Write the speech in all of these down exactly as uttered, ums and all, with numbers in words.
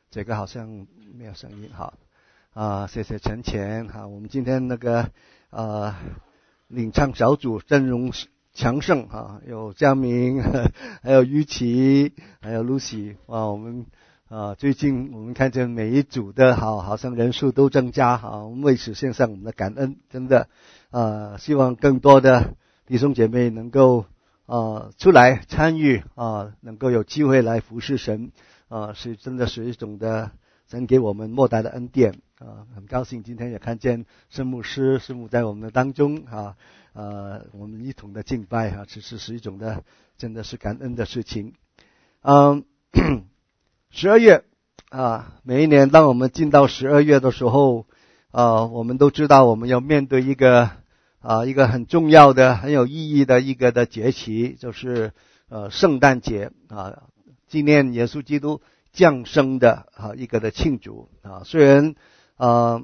这个好像没有声音，好啊，谢谢陈前。好，我们今天那个呃领唱小组阵容强盛啊，有江明，还有于琪，还有 Lucy 啊，我们啊最近我们看见每一组的好好像人数都增加哈，我们为此献上我们的感恩，真的啊，希望更多的弟兄姐妹能够啊出来参与啊，能够有机会来服侍神。啊，是真的是一种的神给我们莫大的恩典啊！很高兴今天也看见圣牧师、师母在我们的当中啊，呃，我们一同的敬拜啊，其实是一种的真的是感恩的事情。嗯，十二月啊，每一年当我们进到十二月的时候啊，我们都知道我们要面对一个啊一个很重要的、很有意义的一个的节期，就是呃圣诞节啊。纪念耶稣基督降生的啊一个的庆祝啊，虽然呃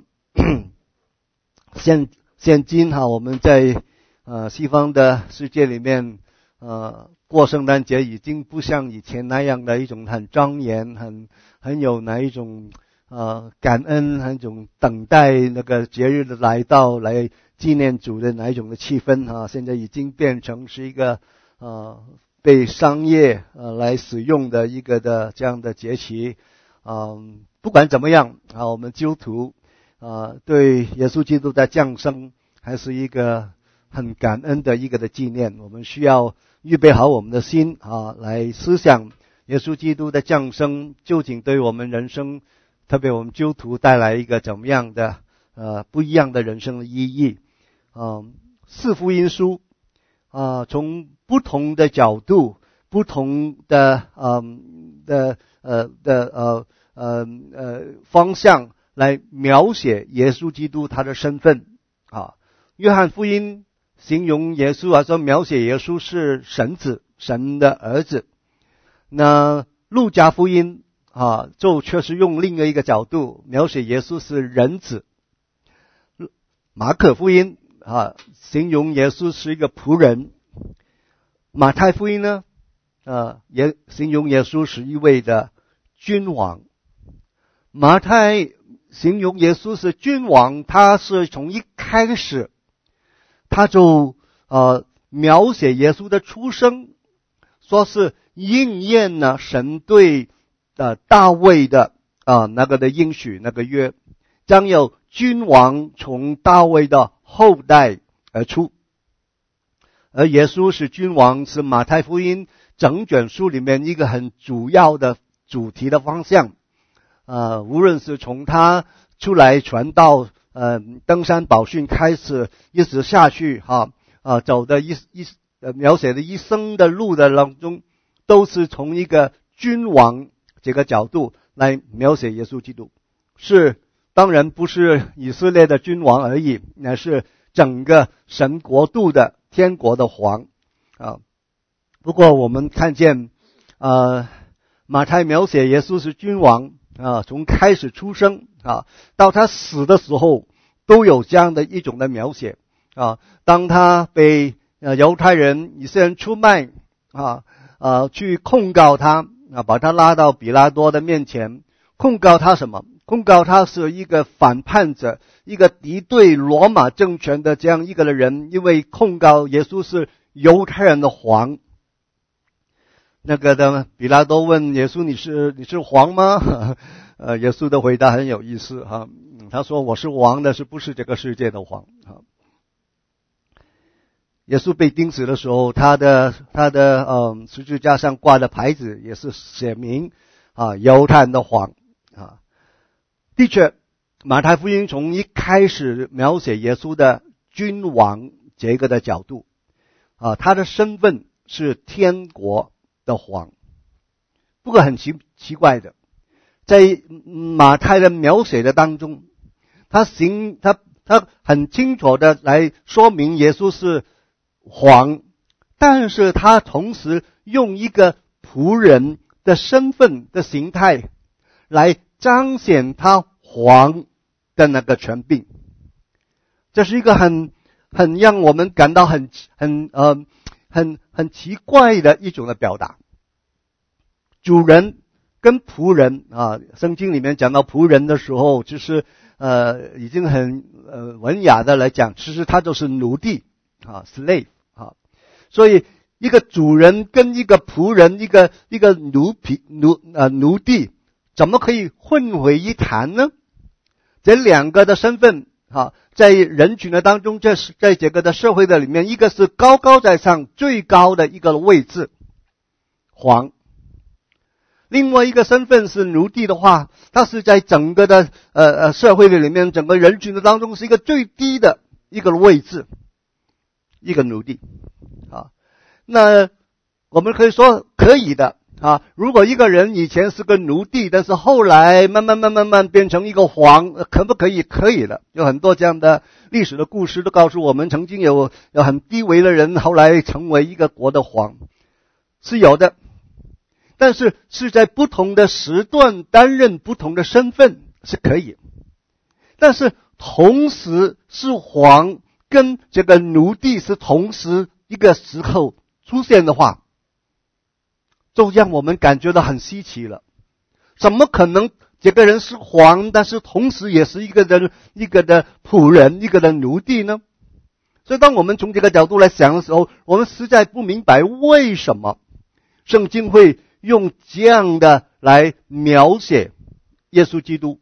现现今哈我们在呃西方的世界里面呃过圣诞节已经不像以前那样的一种很庄严、很很有那一种呃感恩、很种等待那个节日的来到来纪念主的那一种的气氛啊，现在已经变成是一个呃。被商业呃来使用的一个的这样的节期，嗯，不管怎么样啊，我们基督徒啊对耶稣基督的降生还是一个很感恩的一个的纪念。我们需要预备好我们的心啊，来思想耶稣基督的降生究竟对我们人生，特别我们基督徒带来一个怎么样的呃不一样的人生的意义。嗯，四福音书啊，从不同的角度、不同的嗯的呃的呃呃呃方向来描写耶稣基督他的身份啊。约翰福音形容耶稣啊，说描写耶稣是神子，神的儿子。那路加福音啊，就却是用另一个角度描写耶稣是人子。马可福音啊，形容耶稣是一个仆人。马太福音呢，呃，也形容耶稣是一位的君王。马太形容耶稣是君王，他是从一开始，他就呃描写耶稣的出生，说是应验了神对呃大卫的啊、呃、那个的应许，那个约，将有君王从大卫的后代而出。而耶稣是君王，是马太福音整卷书里面一个很主要的主题的方向。呃，无论是从他出来传道，呃，登山宝训开始，一直下去哈，啊、呃，走的一一呃描写的一生的路的当中，都是从一个君王这个角度来描写耶稣基督。是，当然不是以色列的君王而已，乃是整个神国度的天国的王啊。不过我们看见呃马太描写耶稣是君王啊，从开始出生啊到他死的时候都有这样的一种的描写啊。当他被呃犹太人以色列人出卖啊啊去控告他啊，把他拉到比拉多的面前，控告他什么？控告他是一个反叛者，一个敌对罗马政权的这样一个的人，因为控告耶稣是犹太人的王。那个的比拉多问耶稣：“你是你是王吗？”呃，耶稣的回答很有意思哈，他说：“我是王的，是不是这个世界的王？”哈。耶稣被钉死的时候，他的他的呃十字架上挂的牌子也是写明啊犹太人的王啊。的确，马太福音从一开始描写耶稣的君王这个的角度啊，他的身份是天国的王。不过很奇奇怪的，在马太的描写的当中，他行他他很清楚的来说明耶稣是王，但是他同时用一个仆人的身份的形态来彰显他皇的那个权柄。这是一个很很让我们感到很很呃很很奇怪的一种的表达。主人跟仆人啊，圣经里面讲到仆人的时候，就是呃已经很呃文雅的来讲，其实他就是奴隶啊 ，slave 啊，所以一个主人跟一个仆人，一个一个奴婢奴呃奴隶，怎么可以混为一谈呢？这两个的身份啊，在人群的当中，这是在这个的社会的里面，一个是高高在上最高的一个位置，皇。另外一个身份是奴隶的话，他是在整个的呃呃社会的里面，整个人群的当中是一个最低的一个位置，一个奴隶啊。那我们可以说可以的啊。如果一个人以前是个奴隶，但是后来慢慢慢慢慢变成一个皇，可不可以？可以的。有很多这样的历史的故事都告诉我们，曾经有有很低微的人后来成为一个国的皇，是有的。但是是在不同的时段担任不同的身份是可以，但是同时是皇跟这个奴隶是同时一个时候出现的话，就让我们感觉到很稀奇了。怎么可能这个人是皇，但是同时也是一个的一个的仆人，一个的奴隶呢？所以当我们从这个角度来想的时候，我们实在不明白为什么圣经会用这样的来描写耶稣基督。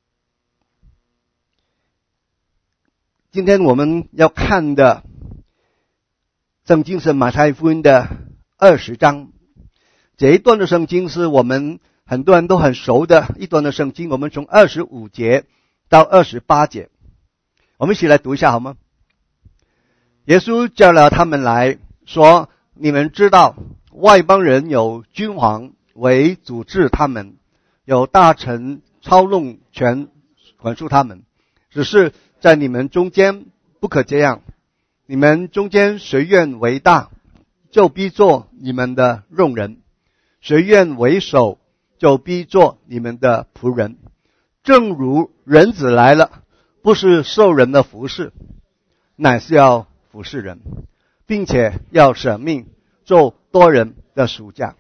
今天我们要看的圣经是马太福音的二十章，这一段的圣经是我们很多人都很熟的一段的圣经，我们从二十五节到二十八节，我们一起来读一下好吗？耶稣叫了他们来说，你们知道外邦人有君王为主治他们，有大臣操弄权管束他们，只是在你们中间不可这样。你们中间谁愿为大，就必做你们的用人；谁愿为首，就必做你们的仆人。正如人子来了，不是受人的服侍，乃是要服侍人，并且要舍命做多人的赎价。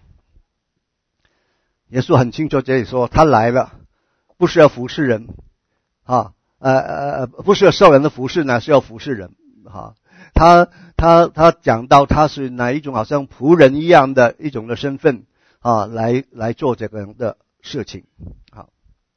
耶稣很清楚这里说，他来了不是要服侍人啊，呃呃不是要受人的服侍，乃是要服侍人啊。他他他讲到他是哪一种好像仆人一样的一种的身份啊，来来做这个的事情。好，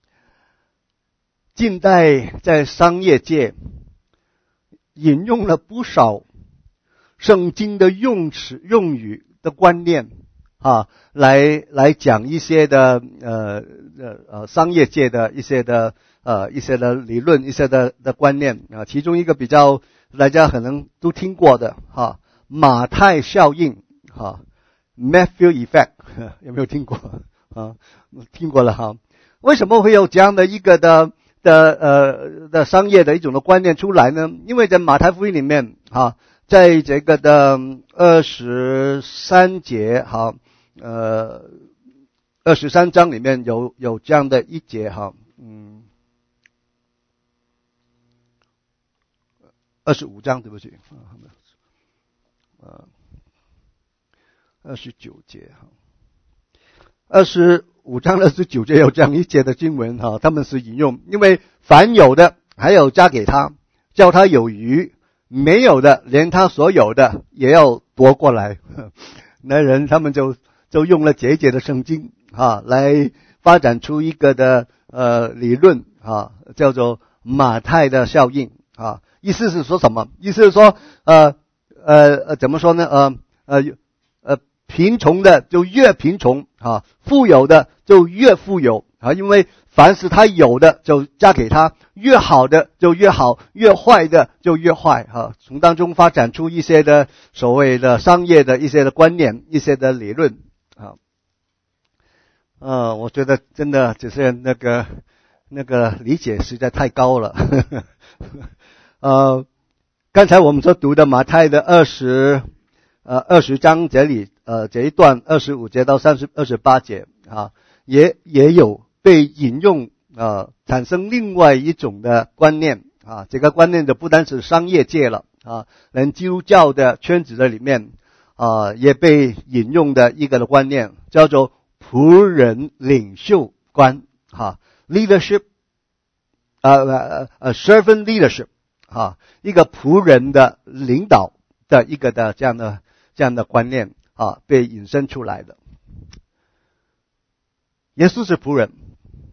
近代在商业界引用了不少圣经的用词用语的观念啊，来来讲一些的呃呃商业界的一些的呃一些的理论，一些的的观念啊，其中一个比较大家可能都听过的哈，马太效应哈 ，Matthew Effect 有没有听过啊？听过了哈。为什么会有这样的一个的的呃的商业的一种的观念出来呢？因为在马太福音里面哈，在这个的二十三节哈，呃二十三章里面有有这样的一节哈，嗯。二十五章，对不起，呃，二十九节哈，二十五章二十九节有这样一节的经文哈，他们是引用，因为凡有的还要加给他，叫他有余；没有的，连他所有的也要夺过来。那人他们就就用了这一节的圣经啊，来发展出一个的呃理论啊，叫做马太的效应啊。意思是说什么？意思是说，呃呃怎么说呢？呃呃呃，贫穷的就越贫穷啊，富有的就越富有啊，因为凡是他有的就加给他，越好的就越好，越坏的就越坏啊。从当中发展出一些的所谓的商业的一些的观念，一些的理论啊。呃，我觉得真的只是那个那个理解实在太高了。呃，刚才我们所读的马太的二十呃二十章这里呃这一段二十五节到三十二十八节啊，也也有被引用呃产生另外一种的观念啊，这个观念的不单是商业界了啊，连基督教的圈子的里面啊也被引用的一个的观念，叫做仆人领袖观哈 ，leadership， 呃呃呃 servant leadership 哈，一个仆人的领导的一个的这样的这样的观念啊，被引申出来的。耶稣是仆人，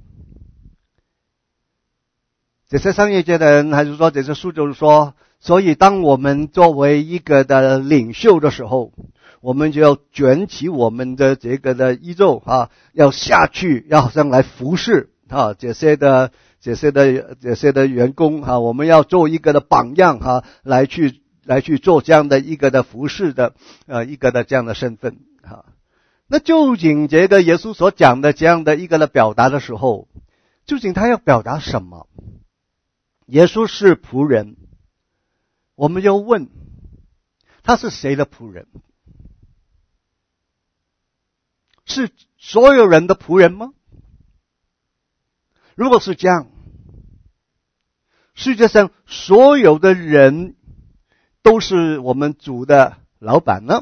这些商业界的人还是说这些书就是说，所以当我们作为一个的领袖的时候，我们就要卷起我们的这个的衣袖啊，要下去，要好像来服侍啊这些的这些的这些的员工啊，我们要做一个的榜样啊，来去来去做这样的一个的服侍的呃一个的这样的身份啊。那究竟这个耶稣所讲的这样的一个的表达的时候，究竟他要表达什么？耶稣是仆人，我们就问，他是谁的仆人？是所有人的仆人吗？如果是这样，世界上所有的人都是我们主的老板呢？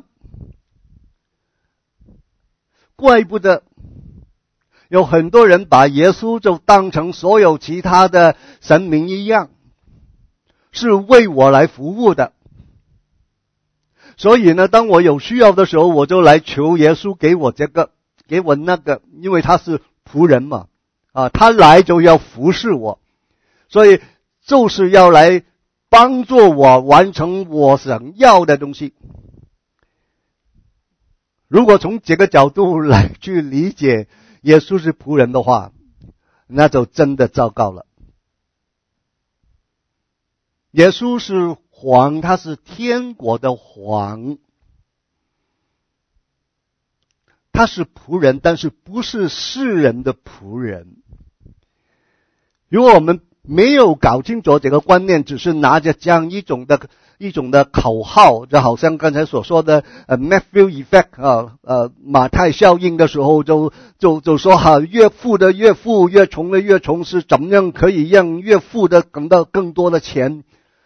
怪不得有很多人把耶稣就当成所有其他的神明一样，是为我来服务的。所以呢，当我有需要的时候，我就来求耶稣给我这个，给我那个，因为他是仆人嘛，啊，他来就要服侍我，所以就是要来帮助我完成我想要的东西。如果从这个角度来去理解耶稣是仆人的话，那就真的糟糕了。耶稣是皇，他是天国的皇，他是仆人，但是不是世人的仆人。如果我们没有搞清楚这个观念，只是拿着这样一种的一种的口号，就好像刚才所说的呃 Matthew effect 啊，呃马太效应的时候，就就就说哈，越富的越富，越穷的越穷，是怎么样可以让越富的得到更多的钱？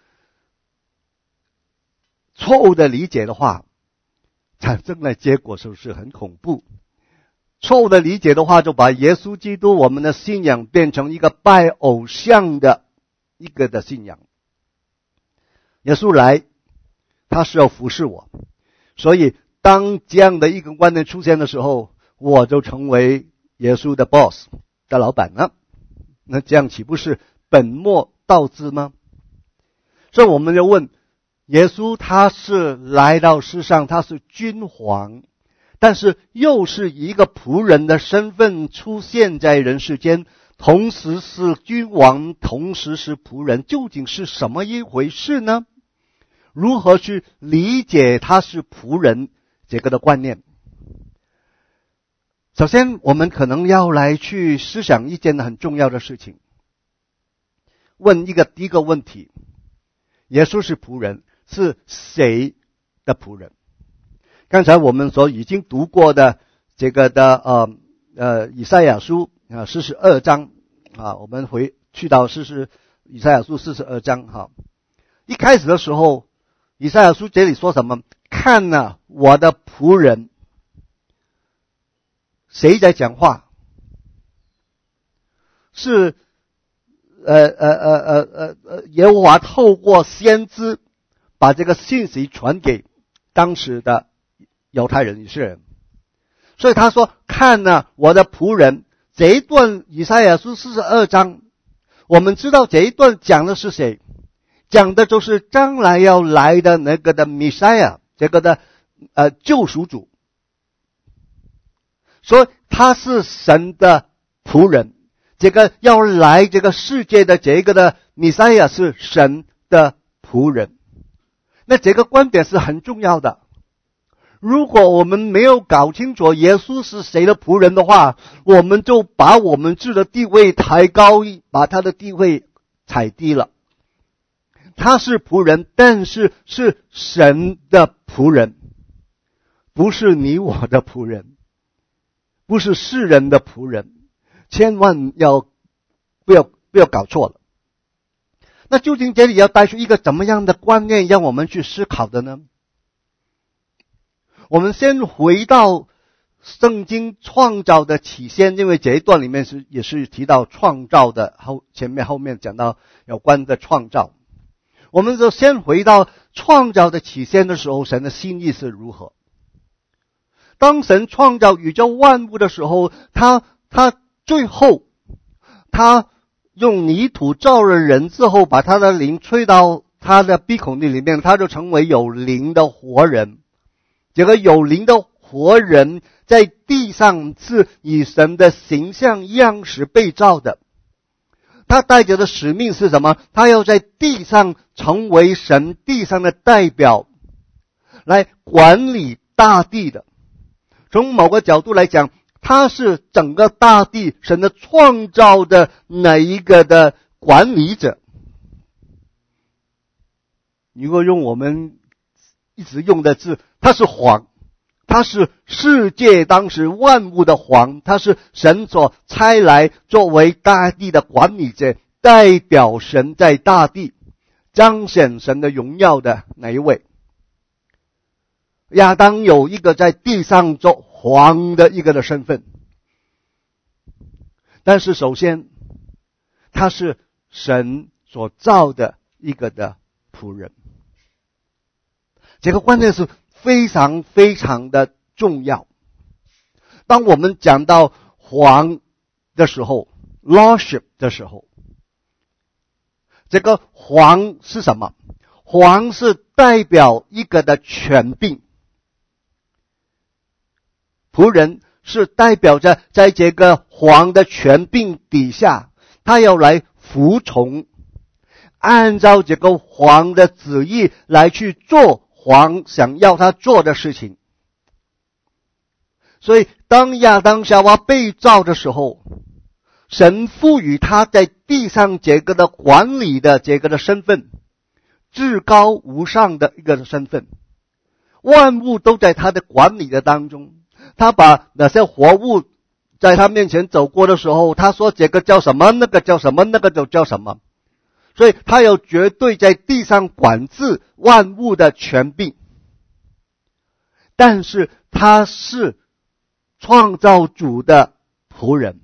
错误的理解的话，产生的结果是不是很恐怖？错误的理解的话，就把耶稣基督我们的信仰变成一个拜偶像的一个的信仰。耶稣来，他是要服侍我，所以当这样的一个观念出现的时候，我就成为耶稣的 boss 的老板了。那这样岂不是本末倒置吗？所以我们就问，耶稣他是来到世上，他是君皇，但是又是一个仆人的身份出现在人世间，同时是君王，同时是仆人，究竟是什么一回事呢？如何去理解他是仆人这个的观念？首先，我们可能要来去思想一件很重要的事情，问一个第一个问题：耶稣是仆人，是谁的仆人？刚才我们所已经读过的这个的呃呃以赛亚书啊四十二章啊，我们回去到四十以赛亚书四十二章哈。一开始的时候，以赛亚书这里说什么？看啊，我的仆人。谁在讲话？是呃呃呃呃呃呃耶和华透过先知把这个信息传给当时的犹太人以色列人，所以他说看啊，我的仆人。这一段以赛亚书四十二章，我们知道这一段讲的是谁？讲的就是将来要来的那个的弥赛亚，这个的呃救赎主。所以他是神的仆人，这个要来这个世界的这个的弥赛亚是神的仆人。那这个观点是很重要的。如果我们没有搞清楚耶稣是谁的仆人的话，我们就把我们自己的地位抬高，把他的地位踩低了。他是仆人，但是是神的仆人，不是你我的仆人，不是世人的仆人，千万要不要不要搞错了。那究竟这里要带出一个怎么样的观念让我们去思考的呢？我们先回到圣经创造的起先，因为这一段里面是也是提到创造的，后前面后面讲到有关的创造。我们就先回到创造的起先的时候，神的心意是如何。当神创造宇宙万物的时候，他他最后他用泥土造了人之后，把他的灵吹到他的鼻孔里面，他就成为有灵的活人。这个有灵的活人在地上是以神的形象样式被造的，他带着的使命是什么？他要在地上成为神地上的代表，来管理大地的。从某个角度来讲，他是整个大地神的创造的哪一个的管理者。如果用我们一直用的字，他是皇，他是世界当时万物的皇，他是神所差来作为大地的管理者，代表神在大地彰显神的荣耀的哪一位。亚当有一个在地上做皇的一个的身份，但是首先他是神所造的一个的仆人。这个观念是非常非常的重要。当我们讲到皇的时候 lordship 的时候，这个皇是什么？皇是代表一个的权柄，仆人是代表着在这个皇的权柄底下，他要来服从，按照这个皇的旨意来去做皇想要他做的事情。所以当亚当夏娃被造的时候，神赋予他在地上这个的管理的这个的身份，至高无上的一个身份，万物都在他的管理的当中。他把那些活物在他面前走过的时候，他说这个叫什么，那个叫什么，那个就叫什么。所以他有绝对在地上管制万物的权柄。但是他是创造主的仆人，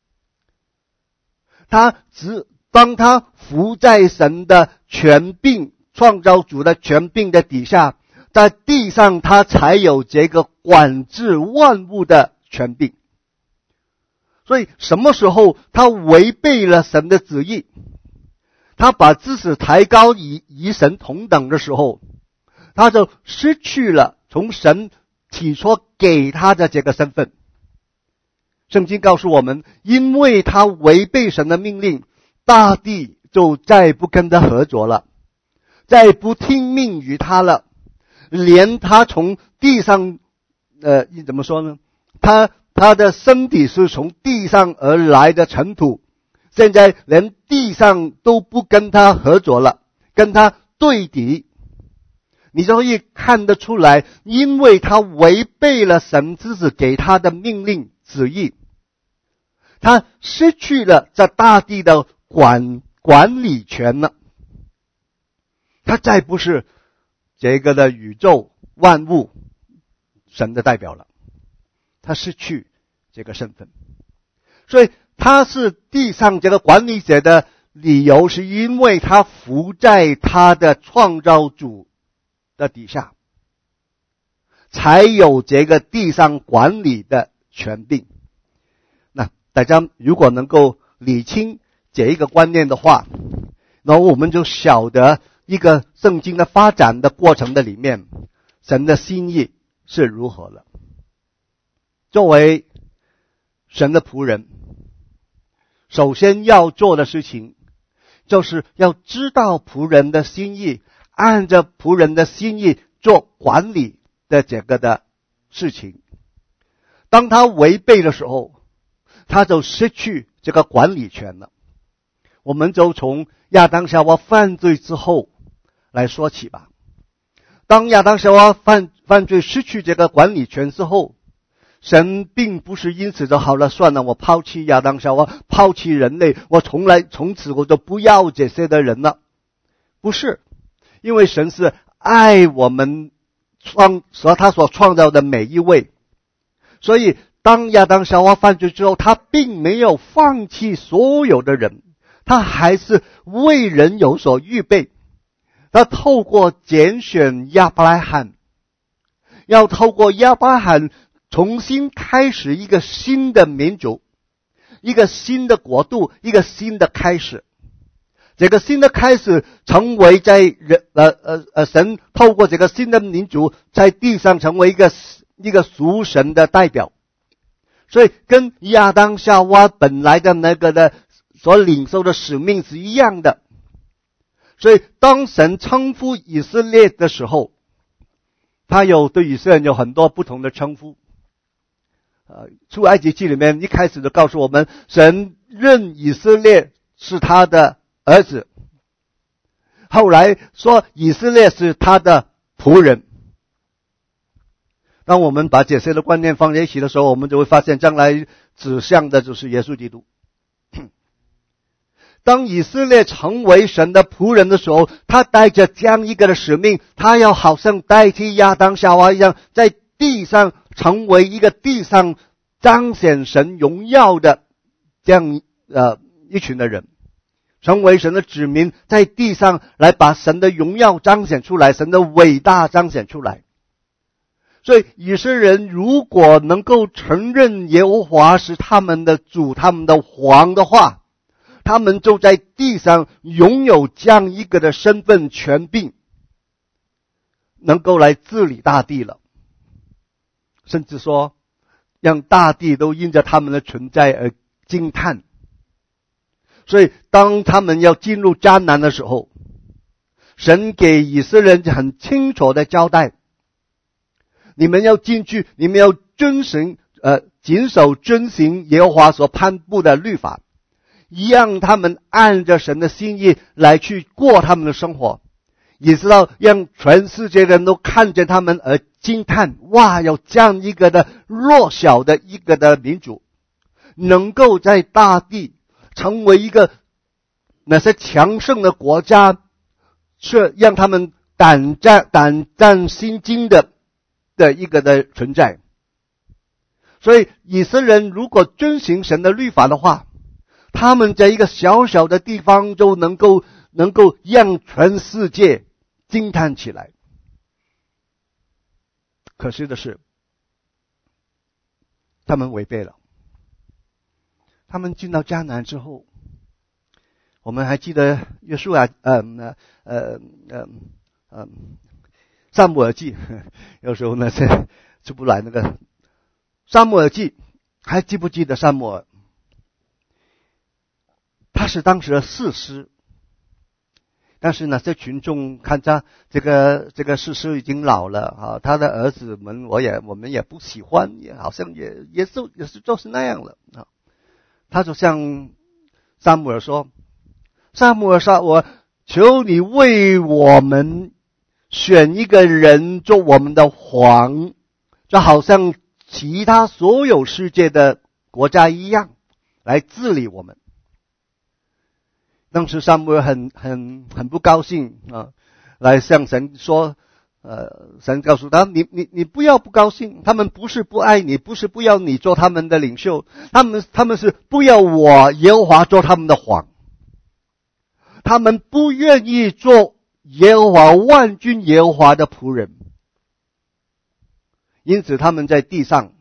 他只当他服在神的权柄，创造主的权柄的底下，在地上他才有这个管制万物的权柄。所以什么时候他违背了神的旨意，他把知识抬高与与神同等的时候，他就失去了从神起初给他的这个身份。圣经告诉我们，因为他违背神的命令，大地就再不跟他合作了，再不听命于他了，连他从地上呃怎么说呢，他他的身体是从地上而来的尘土，现在连地上都不跟他合作了，跟他对敌。你就可以看得出来，因为他违背了神之子给他的命令旨意，他失去了这大地的管管理权了，他再不是这个的宇宙万物神的代表了，他失去这个身份。所以他是地上这个管理者的理由，是因为他服在他的创造主的底下，才有这个地上管理的权柄。那大家如果能够理清这一个观念的话，然后我们就晓得一个圣经的发展的过程的里面，神的心意是如何了。作为神的仆人，首先要做的事情就是要知道仆人的心意，按着仆人的心意做管理的这个的事情。当他违背的时候，他就失去这个管理权了。我们就从亚当夏娃犯罪之后来说起吧。当亚当夏娃犯犯罪失去这个管理权之后，神并不是因此就好了，算了，我抛弃亚当夏娃，抛弃人类，我从来从此我就不要这些的人了。不是，因为神是爱我们创所他所创造的每一位， 所以当亚当夏娃犯罪之后，他并没有放弃所有的人，他还是为人有所预备。他透过拣选亚伯拉罕，要透过亚伯拉罕重新开始一个新的民族，一个新的国度，一个新的开始。这个新的开始成为在人呃呃呃神透过这个新的民族在地上成为一个一个属神的代表。所以跟亚当夏娃本来的那个的所领受的使命是一样的。所以当神称呼以色列的时候，他有对以色列人有很多不同的称呼。呃，出埃及记里面一开始就告诉我们，神认以色列是他的儿子，后来说以色列是他的仆人。当我们把这些的观念放在一起的时候，我们就会发现将来指向的就是耶稣基督。当以色列成为神的仆人的时候，他带着这样一个的使命，他要好像代替亚当夏娃一样，在地上成为一个地上彰显神荣耀的这样呃一群的人，成为神的子民，在地上来把神的荣耀彰显出来，神的伟大彰显出来。所以以色列人如果能够承认耶和华是他们的主，他们的王的话，他们就在地上拥有这样一个的身份权柄，能够来治理大地了。甚至说让大地都因着他们的存在而惊叹。所以当他们要进入迦南的时候，神给以色列人很清楚的交代，你们要进去，你们要遵行呃谨守遵行耶和华所颁布的律法，让他们按着神的心意来去过他们的生活，也知道让全世界人都看见他们而惊叹，哇，有这样一个的弱小的一个的民族，能够在大地成为一个那些强盛的国家，却让他们胆战胆战心惊的的一个的存在。所以以色列人如果遵行神的律法的话，他们在一个小小的地方就能够能够让全世界惊叹起来。可惜的是，他们违背了。他们进到迦南之后，我们还记得约书亚呃呃呃呃呃撒母耳记，有时候呢是出不来那个撒母耳记，还记不记得撒母耳？他是当时的士师，但是呢，这群众看着这个这个士师已经老了啊，他的儿子们我也我们也不喜欢，也好像也也是也是就是那样了啊。他就向撒母耳说：“撒母耳，撒我求你为我们选一个人做我们的王，就好像其他所有世界的国家一样，来治理我们。”当时撒母耳很很很不高兴啊，来向神说，呃，神告诉他，你你你不要不高兴，他们不是不爱你，不是不要你做他们的领袖，他们他们是不要我耶和华做他们的王，他们不愿意做耶和华万军耶和华的仆人，因此他们在地上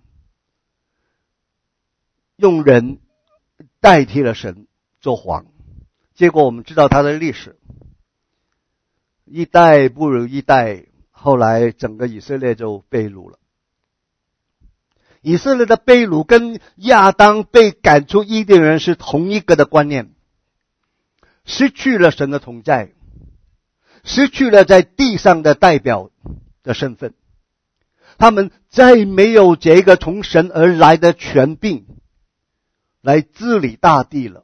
用人代替了神做王。结果我们知道他的历史，一代不如一代，后来整个以色列就被掳了。以色列的被掳跟亚当被赶出伊甸园是同一个的观念，失去了神的同在，失去了在地上的代表的身份，他们再没有这个从神而来的权柄来治理大地了。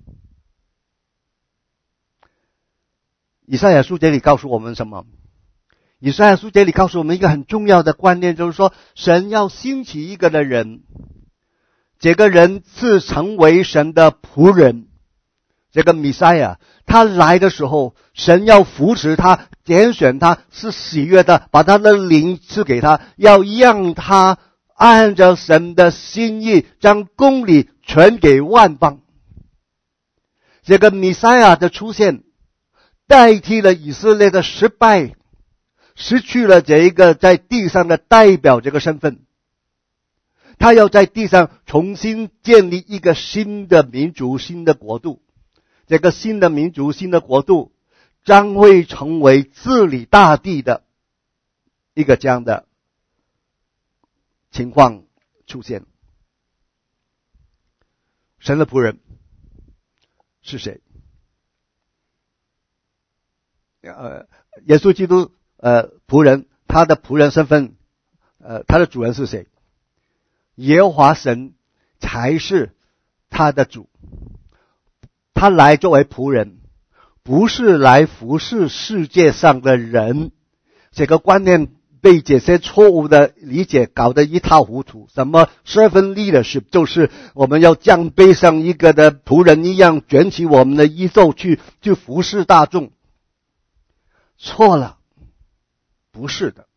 以赛亚书这里告诉我们什么？以赛亚书这里告诉我们一个很重要的观念，就是说神要兴起一个的人，这个人是成为神的仆人。这个弥赛亚他来的时候，神要扶持他，拣选他，是喜悦的，把他的灵赐给他，要让他按照神的心意将公理传给万邦。这个弥赛亚的出现代替了以色列的失败，失去了这一个在地上的代表这个身份。他要在地上重新建立一个新的民族，新的国度。这个新的民族，新的国度将会成为治理大地的一个这样的情况出现。神的仆人是谁？呃，耶稣基督呃仆人，他的仆人身份，呃，他的主人是谁？耶和华神才是他的主。他来作为仆人，不是来服侍世界上的人。这个观念被这些错误的理解搞得一塌糊涂。什么 servant leadership 就是我们要像背上一个的仆人一样，卷起我们的衣袖去去服侍大众。错了，不是的。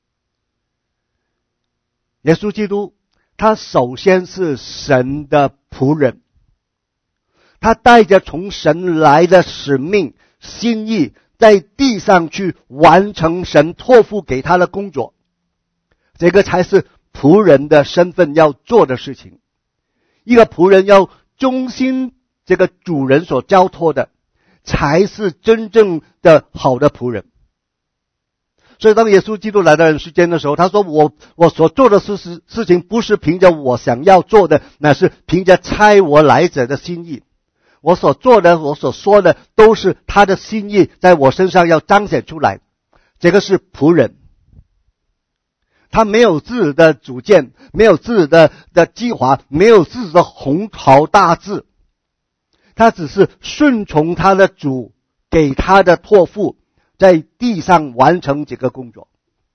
耶稣基督他首先是神的仆人，他带着从神来的使命心意，在地上去完成神托付给他的工作。这个才是仆人的身份要做的事情。一个仆人要忠心这个主人所交托的，才是真正的好的仆人。所以当耶稣基督来到人世间的时候，他说我我所做的事事事情不是凭着我想要做的，乃是凭着差我来者的心意。我所做的，我所说的，都是他的心意在我身上要彰显出来。这个是仆人，他没有自己的主见，没有自己的的计划，没有自己的宏图大志，他只是顺从他的主给他的托付，在地上完成这个工作。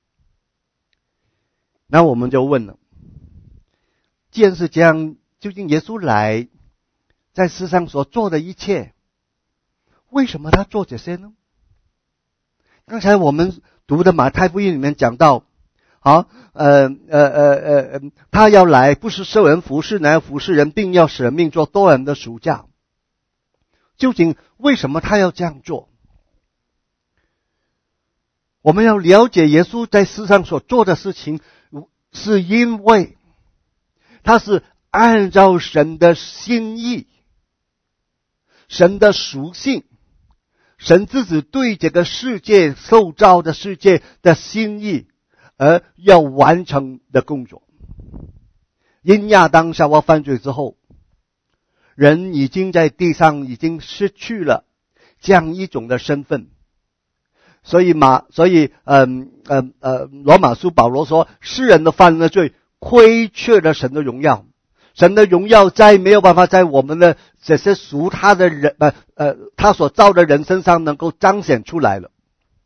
那我们就问了，既然是这样，究竟耶稣来在世上所做的一切，为什么他做这些呢？刚才我们读的马太福音里面讲到，好，呃呃呃呃，他要来不是受人服侍，乃要服侍人，并要使人命做多人的赎价。究竟为什么他要这样做？我们要了解耶稣在世上所做的事情，是因为他是按照神的心意，神的属性，神自己对这个世界受造的世界的心意而要完成的工作。因亚当夏娃犯罪之后，人已经在地上已经失去了这样一种的身份。所以马，所以，嗯嗯呃，罗马书保罗说，世人的犯了罪，亏缺了神的荣耀。神的荣耀再没有办法在我们的这些属他的人，呃呃，他所造的人身上能够彰显出来了。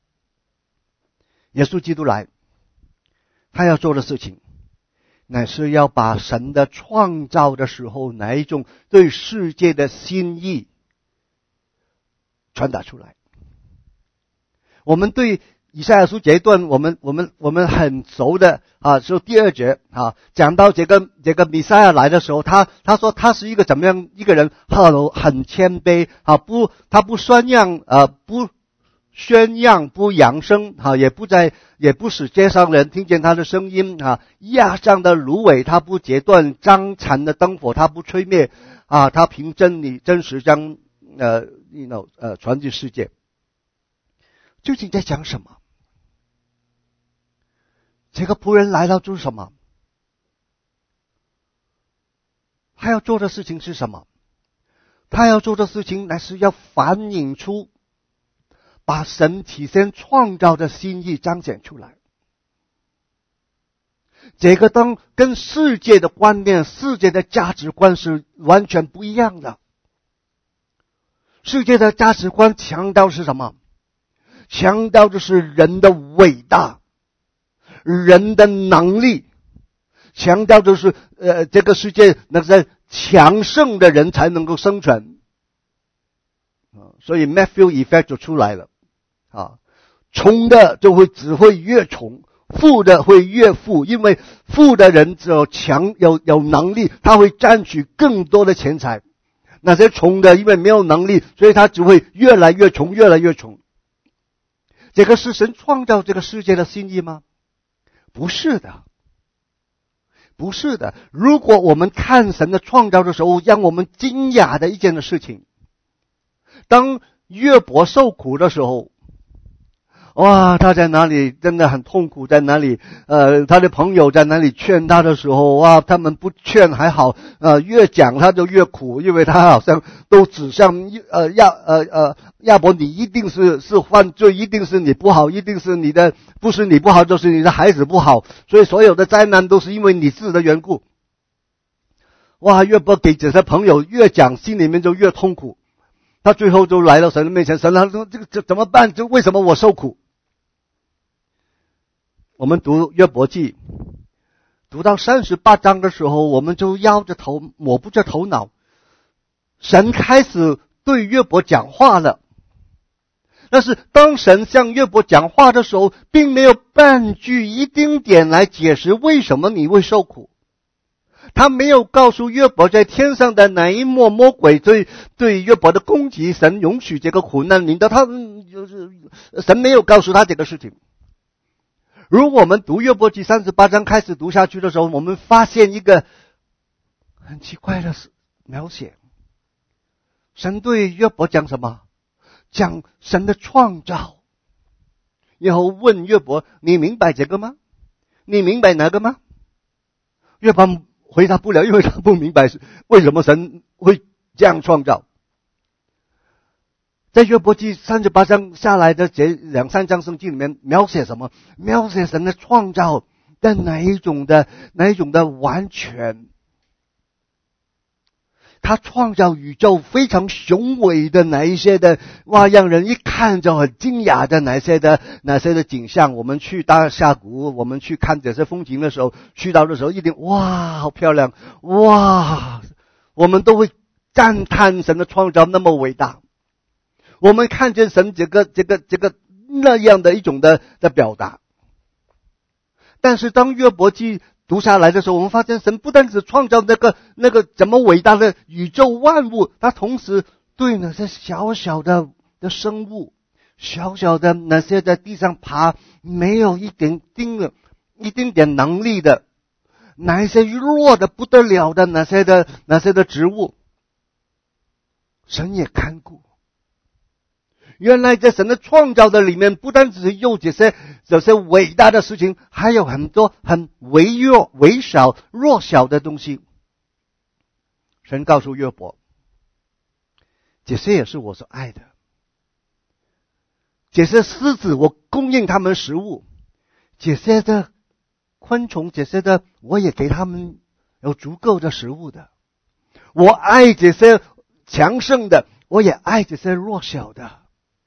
耶稣基督来，他要做的事情，乃是要把神的创造的时候哪一种对世界的心意传达出来。我们对以赛亚书这一段，我们我们我们很熟的啊，就第二节啊，讲到这个这个弥赛亚来的时候，他他说他是一个怎么样一个人，很很谦卑啊，不他不宣扬啊，不宣扬不扬声啊，也不在也不使街上人听见他的声音啊，压上的芦苇他不截断，张残的灯火他不吹灭啊，他凭真理真实将呃 you know 呃传进世界。究竟在讲什么？这个仆人来到做什么？他要做的事情是什么？他要做的事情乃是要反映出把神体现创造的心意彰显出来。这个灯跟世界的观念、世界的价值观是完全不一样的。世界的价值观强调是什么？强调的是人的伟大，人的能力，强调的是呃这个世界那个强盛的人才能够生存啊，所以 Matthew effect 就出来了啊，穷的就会只会越穷， 富的会越富，因为富的人只有强有有能力，他会占取更多的钱财。那些穷的因为没有能力，所以他只会越来越穷，越来越穷。这个是神创造这个世界的心意吗？不是的，不是的。如果我们看神的创造的时候，让我们惊讶的一件的事情，当约伯受苦的时候，哇，他在哪里真的很痛苦，在哪里呃，他的朋友在哪里劝他的时候，哇，他们不劝还好，呃，越讲他就越苦，因为他好像都指向呃亚呃呃亚伯，你一定是是犯罪，一定是你不好，一定是你的不是你不好，就是你的孩子不好，所以所有的灾难都是因为你自己的缘故。哇，约伯给这些朋友越讲，心里面就越痛苦。他最后就来到神的面前，神他说这个这怎么办？就为什么我受苦？我们读约伯记，读到三十八章的时候，我们就摇着头，摸不着头脑。神开始对约伯讲话了，但是当神向约伯讲话的时候，并没有半句一丁点来解释为什么你会受苦。他没有告诉约伯在天上的哪一幕魔鬼对对约伯的攻击，神允许这个苦难临到他，就是神没有告诉他这个事情。如果我们读约伯记三十八章开始读下去的时候，我们发现一个很奇怪的描写。神对约伯讲什么？讲神的创造。然后问约伯，你明白这个吗？你明白哪个吗？约伯回答不了，因为他不明白为什么神会这样创造。在约伯记三十八章下来的这两三章圣经里面描写什么？描写神的创造的哪一种的哪一种的完全。他创造宇宙非常雄伟的哪一些的，哇，让人一看就很惊讶的哪些的哪些的景象。我们去大峡谷，我们去看这些风景的时候，去到的时候一定哇好漂亮，哇，我们都会赞叹神的创造那么伟大。我们看见神这个这个这个那样的一种的的表达。但是当约伯记读下来的时候，我们发现神不单只创造那个那个怎么伟大的宇宙万物，他同时对那些小小的的生物，小小的那些在地上爬没有一点丁的一丁点能力的，那些弱的不得了的那些的那些的植物，神也看顾。原来在神的创造的里面，不单只是有这些这些伟大的事情，还有很多很微弱、微小、弱小的东西。神告诉约伯，这些也是我所爱的。这些狮子，我供应他们食物；这些的昆虫，这些的我也给他们有足够的食物的。我爱这些强盛的，我也爱这些弱小的。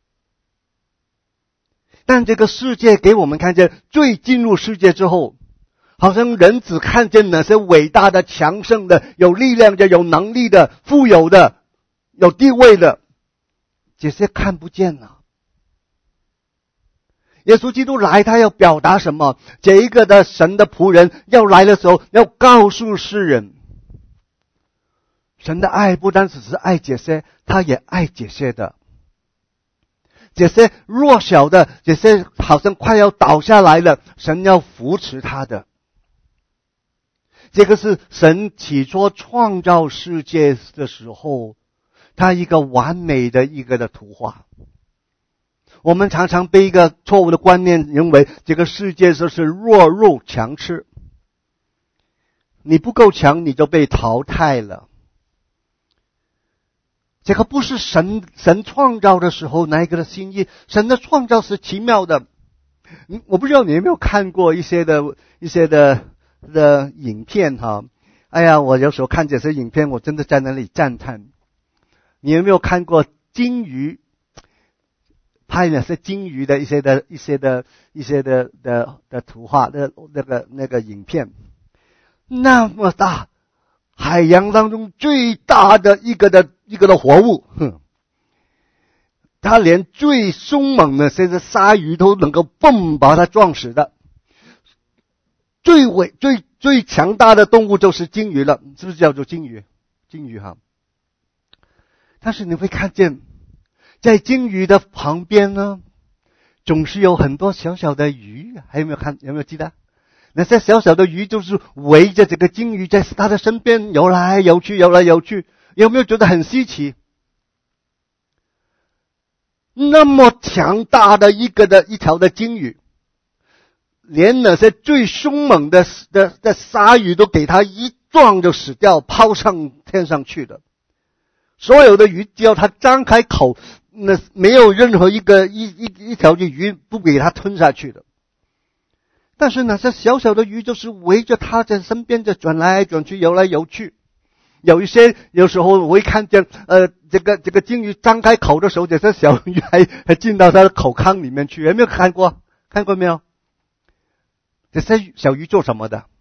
但这个世界给我们看见，最进入世界之后，好像人只看见那些伟大的、强盛的、有力量的、有能力的、富有的、有地位的，这些看不见了。耶稣基督来，他要表达什么？这一个的神的仆人要来的时候，要告诉世人，神的爱不单只是爱这些，他也爱这些的。这些弱小的，这些好像快要倒下来了，神要扶持他的。这个是神起初创造世界的时候，他一个完美的一个的图画。我们常常被一个错误的观念认为，这个世界就是弱肉强吃，你不够强你就被淘汰了。这个不是神神创造的时候那一个的心意，神的创造是奇妙的。我不知道你有没有看过一些的一些的的影片哈？哎呀，我有时候看这些影片，我真的在那里赞叹。你有没有看过鲸鱼拍那些鲸鱼的一些的一些的一些的的的图画的那个那个影片？那么大，海洋当中最大的一个的一个的活物，哼，它连最凶猛的这些鲨鱼都能够蹦把它撞死的。 最伟最最强大的动物就是鲸鱼了，是不是叫做鲸鱼？鲸鱼哈。但是你会看见，在鲸鱼的旁边呢，总是有很多小小的鱼，还有没有看？有没有记得？那些小小的鱼就是围着这个鲸鱼在它的身边游来游去，游来游去，有没有觉得很稀奇？那么强大的一个的一条的鲸鱼，连那些最凶猛的的的鲨鱼都给它一撞就死掉，抛上天上去的。所有的鱼只要它张开口，那没有任何一个一一一条的鱼不给它吞下去的。但是那些小小的鱼就是围着它在身边在转来转去，游来游去。有一些有时候我会看见，呃，这个这个鲸鱼张开口的时候，这些小鱼还还进到它的口腔里面去，有没有看过？看过没有？这些小鱼做什么的？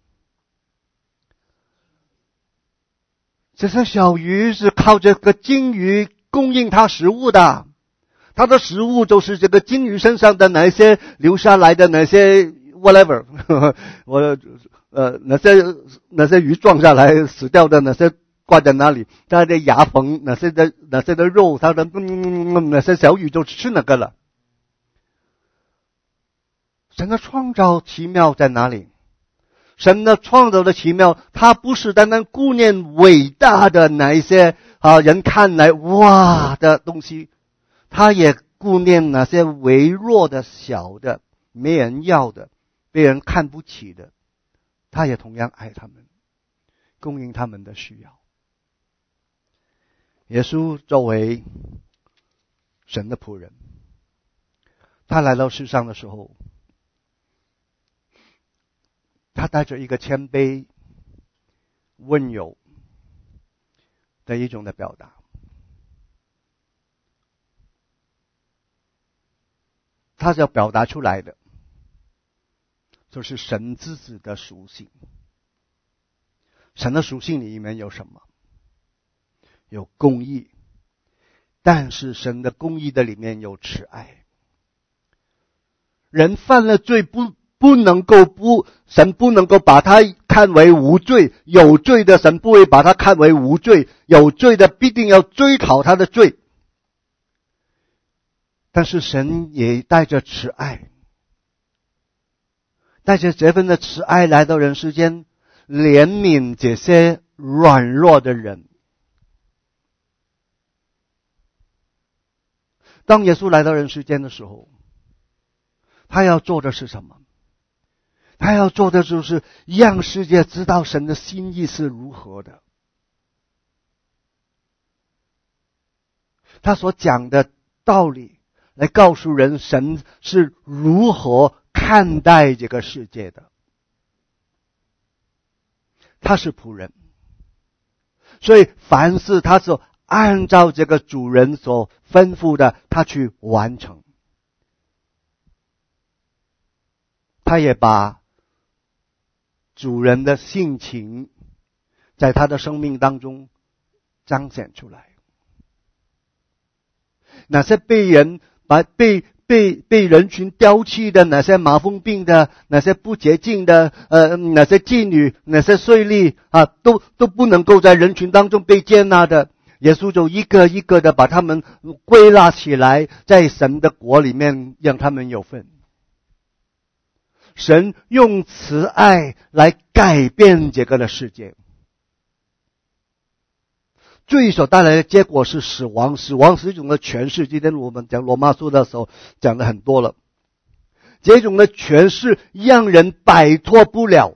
这些小鱼是靠这个鲸鱼供应它食物的，它的食物就是这个鲸鱼身上的那些留下来的那些 whatever， 呵呵我呃那些那些鱼撞下来死掉的那些挂在那里，它的牙缝那些的那些的肉，它的嗯那些小鱼就吃那个了。神的创造奇妙在哪里？神的创造的奇妙，他不是单单顾念伟大的那一些啊人看来哇的东西，他也顾念那些微弱的小的没人要的被人看不起的，他也同样爱他们，供应他们的需要。耶稣作为神的仆人，他来到世上的时候，他带着一个谦卑、温柔的一种的表达。他要表达出来的，就是神之子的属性。神的属性里面有什么？有公义，但是神的公义的里面有慈爱。人犯了罪不不能够不，神不能够把他看为无罪，有罪的神不会把他看为无罪，有罪的必定要追讨他的罪。但是神也带着慈爱，带着这份的慈爱来到人世间，怜悯这些软弱的人。当耶稣来到人世间的时候，他要做的是什么？他要做的就是让世界知道神的心意是如何的。他所讲的道理来告诉人神是如何看待这个世界的。他是仆人，所以凡事他所按照这个主人所吩咐的，他去完成。他也把主人的性情在他的生命当中彰显出来。那些被人把被被被人群丢弃的，那些麻风病的，那些不洁净的，呃，那些妓女，那些税吏啊，都都不能够在人群当中被接纳的。耶稣就一个一个的把他们归纳起来，在神的国里面让他们有份。神用慈爱来改变这个的世界。罪所带来的结果是死亡，死亡是一种的权势。今天我们讲罗马书的时候讲的很多了。这种的权势让人摆脱不了，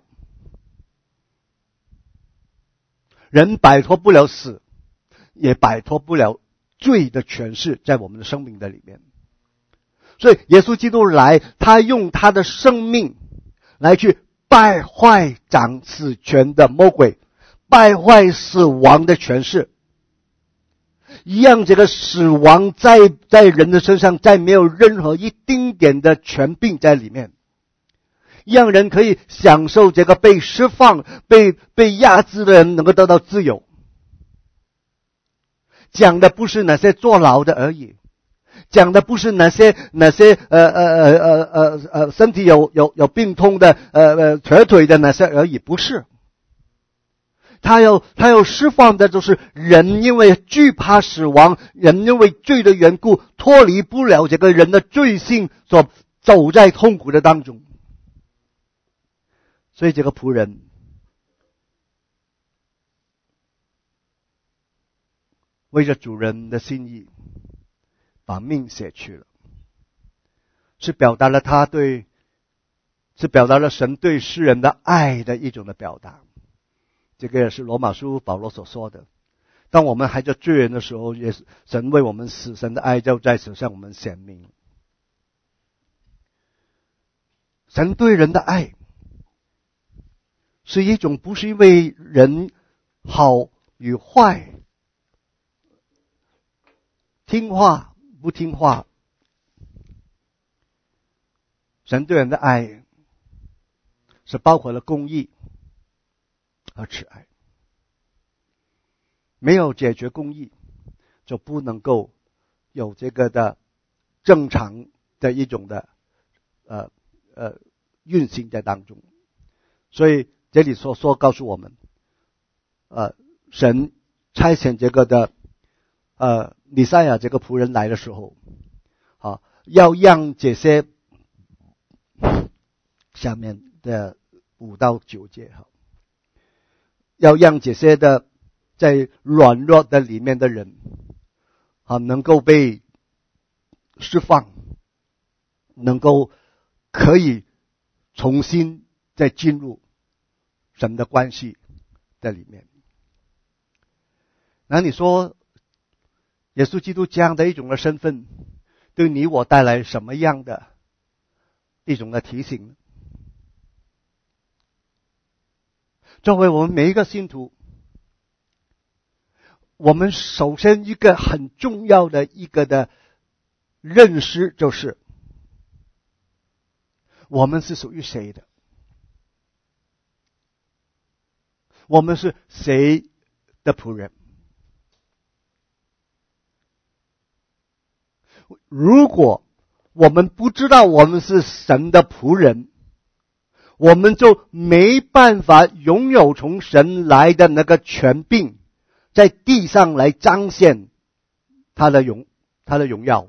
人摆脱不了死，也摆脱不了罪的权势在我们的生命的里面。所以耶稣基督来，他用他的生命来去败坏掌死权的魔鬼，败坏死亡的权势，让这个死亡在在人的身上再没有任何一丁点的权柄在里面，让人可以享受这个被释放、被被压制的人能够得到自由。讲的不是那些坐牢的而已， 讲的不是那些那些呃呃呃呃呃呃身体有有有病痛的呃呃瘸腿的那些而已，不是。他要他要释放的就是人因为惧怕死亡，人因为罪的缘故脱离不了这个人的罪性，所走在痛苦的当中。所以这个仆人为着主人的心意把命舍去了，是表达了他对是表达了神对世人的爱的一种的表达。这个也是罗马书保罗所说的，当我们还在罪人的时候，也是神为我们死，神的爱就在此向我们显明。神对人的爱是一种不是因为人好与坏，听话不听话，神对人的爱是包括了公义和慈爱。没有解决公义，就不能够有这个的正常的一种的呃呃运行在当中。所以这里所说告诉我们，呃，神差遣这个的呃弥赛亚这个仆人来的时候，啊，要让这些下面的五到九节哈，要让这些的在软弱的里面的人啊，能够被释放，能够可以重新再进入神的关系在里面。那你说耶稣基督这样的一种的身份对你我带来什么样的一种的提醒呢？作为我们每一个信徒，我们首先一个很重要的一个的认识就是我们是属于谁的，我们是谁的仆人。如果我们不知道我们是神的仆人，我们就没办法拥有从神来的那个权柄，在地上来彰显他的荣他的荣耀。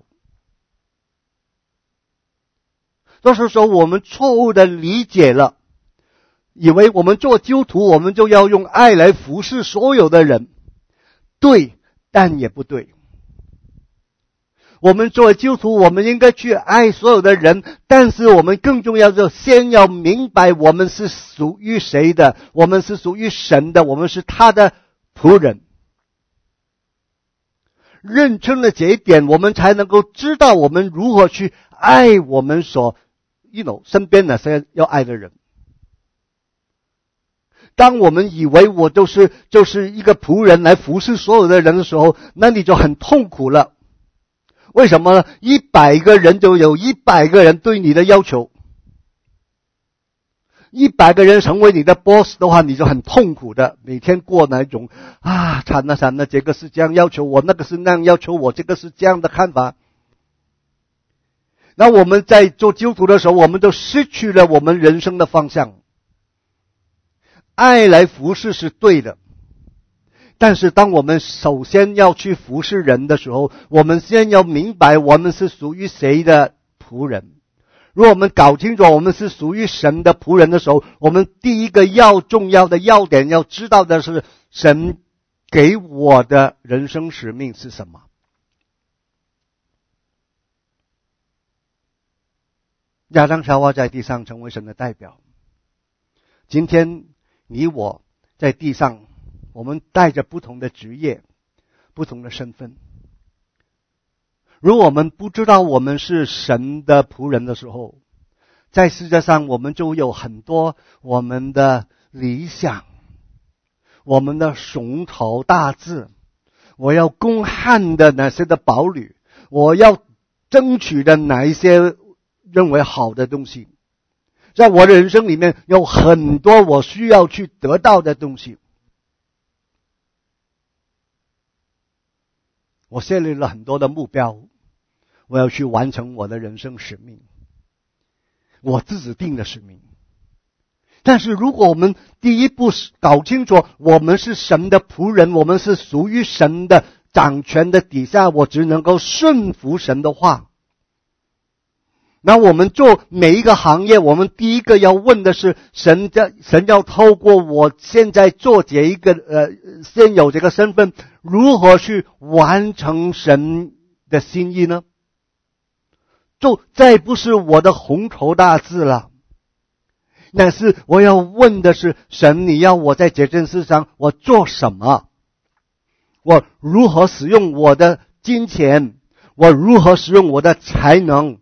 就是说我们错误的理解了，以为我们做基督徒我们就要用爱来服侍所有的人，对，但也不对。我们作为基督徒，我们应该去爱所有的人，但是我们更重要的先要明白我们是属于谁的，我们是属于神的，我们是他的仆人。认清了这一点，我们才能够知道我们如何去爱我们所 you know 身边那些要爱的人。当我们以为我就是就是一个仆人来服侍所有的人的时候，那你就很痛苦了。为什么呢？一百个人就有一百个人对你的要求，一百个人成为你的 boss 的话，你就很痛苦的，每天过那种啊，惨了惨了，这个是这样要求我，那个是那样要求我，这个是这样的看法。那我们在做基督徒的时候，我们就失去了我们人生的方向。爱来服侍是对的，但是当我们首先要去服侍人的时候，我们先要明白我们是属于谁的仆人。如果我们搞清楚我们是属于神的仆人的时候，我们第一个要重要的要点要知道的是，神给我的人生使命是什么。亚当夏娃在地上成为神的代表，今天你我在地上，我们带着不同的职业，不同的身份。如果我们不知道我们是神的仆人的时候，在世界上我们就有很多我们的理想，我们的雄图大志，我要攻汉的哪些的堡垒，我要争取的哪一些认为好的东西。在我的人生里面有很多我需要去得到的东西，我设立了很多的目标， 我要去完成我的人生使命，我自己定的使命。但是如果我们第一步搞清楚我们是神的仆人，我们是属于神的掌权的底下，我只能够顺服神的话，那我们做每一个行业，我们第一个要问的是，神的神要透过我现在做这一个呃现有这个身份，如何去完成神的心意呢？就再不是我的宏图大志了，但是我要问的是，神你要我在这件事上我做什么？我如何使用我的金钱？我如何使用我的才能？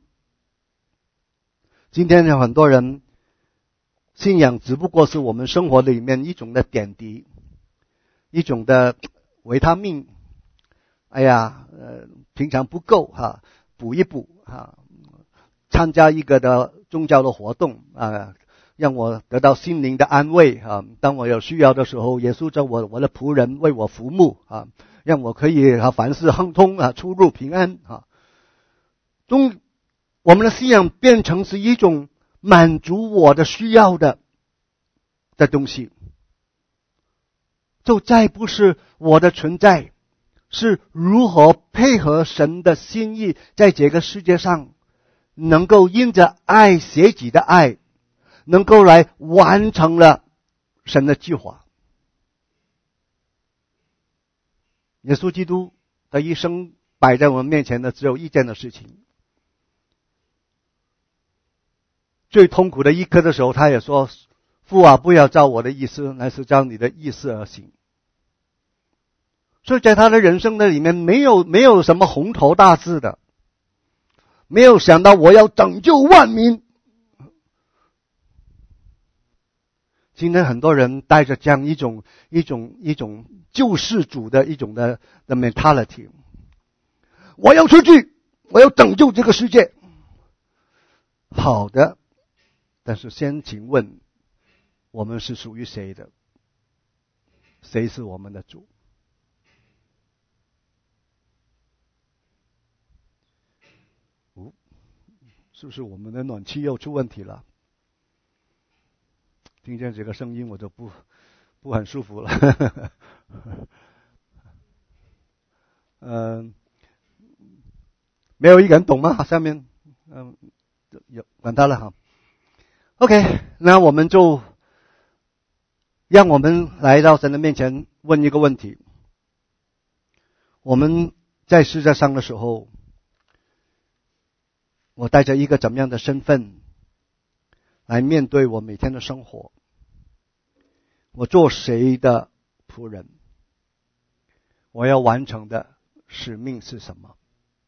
今天有很多人信仰只不过是我们生活里面一种的点滴，一种的维他命。哎呀，呃，平常不够哈，补一补哈。参加一个的宗教的活动啊，让我得到心灵的安慰啊。当我有需要的时候，耶稣做我我的仆人，为我服务啊，让我可以啊凡事亨通啊，出入平安啊。中我们的信仰变成是一种满足我的需要的的东西，就再不是我的存在，是如何配合神的心意，在这个世界上能够因着爱舍己的爱，能够来完成了神的计划。耶稣基督的一生摆在我们面前的只有一件的事情，最痛苦的一刻的时候，他也说，父啊，不要照我的意思，乃是照你的意思而行。所以在他的人生的里面，没有没有什么宏图大志的，没有想到我要拯救万民。今天很多人带着这样一种一种一种救世主的一种的的 mentality， 我要出去，我要拯救这个世界。好的，但是先请问，我们是属于谁的？谁是我们的主？哦，是不是我们的暖气又出问题了？听见这个声音我就不不很舒服了。嗯、呃，没有一个人懂吗？下面嗯、呃，有管他了哈。OK， 那我们就让我们来到神的面前问一个问题：我们在世界上的时候，我带着一个怎么样的身份来面对我每天的生活？我做谁的仆人？我要完成的使命是什么？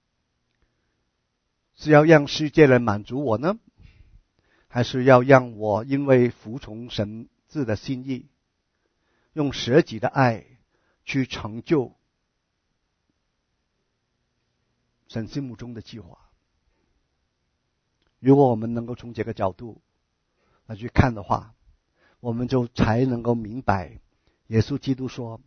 是要让世界来满足我呢，还是要让我因为服从神自的心意，用舍己的爱去成就神心目中的计划？如果我们能够从这个角度来去看的话，我们就才能够明白耶稣基督说，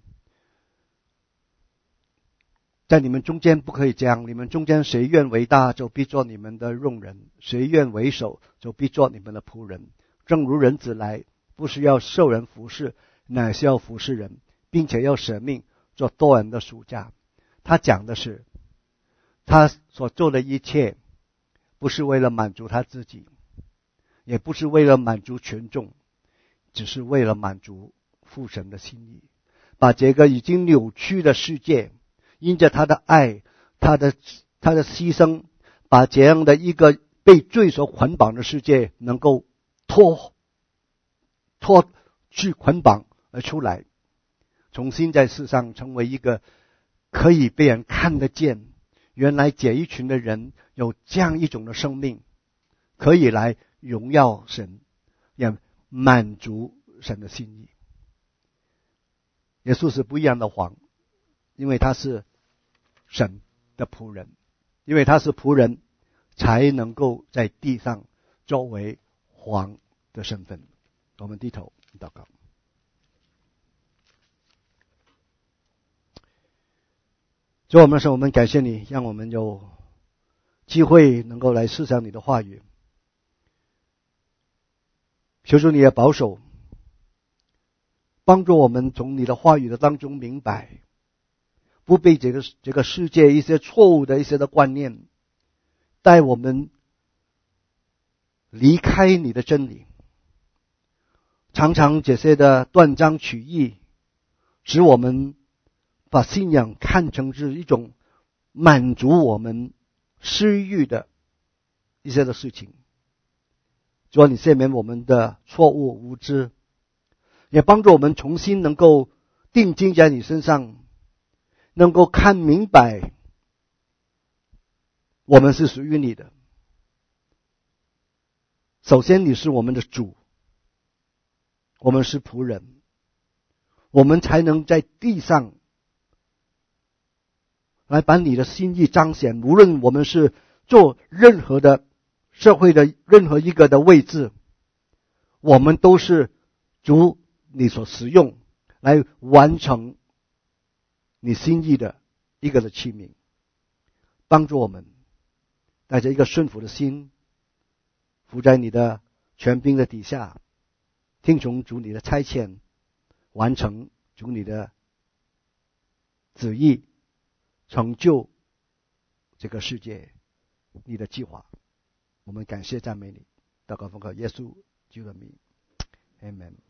在你们中间不可以这样，你们中间谁愿为大，就必做你们的用人；谁愿为首，就必做你们的仆人。正如人子来，不是要受人服侍，乃是要服侍人，并且要舍命做多人的赎价。他讲的是，他所做的一切不是为了满足他自己，也不是为了满足群众，只是为了满足父神的心意，把这个已经扭曲的世界，因着他的爱，他的他的牺牲，把这样的一个被罪所捆绑的世界能够脱脱去捆绑而出来，重新在世上成为一个可以被人看得见，原来这一群的人有这样一种的生命，可以来荣耀神，也满足神的心意。耶稣是不一样的王，因为他是神的仆人，因为他是仆人，才能够在地上作为王的身份。我们低头祷告。主，我们说，我们感谢你，让我们有机会能够来思想你的话语。求主你也保守，帮助我们从你的话语的当中明白，不被这个这个世界一些错误的一些的观念带我们离开你的真理。常常这些的断章取义，使我们把信仰看成是一种满足我们私欲的一些的事情。主啊，你赦免我们的错误无知，也帮助我们重新能够定睛在你身上，能够看明白我们是属于你的。首先你是我们的主，我们是仆人，我们才能在地上来把你的心意彰显。无论我们是做任何的社会的任何一个的位置，我们都是主你所使用来完成你心意的一个的器皿。帮助我们带着一个顺服的心，伏在你的权柄的底下，听从主你的差遣，完成主你的旨意，成就这个世界你的计划。我们感谢赞美你，祷告奉靠耶稣基督的名， Amen。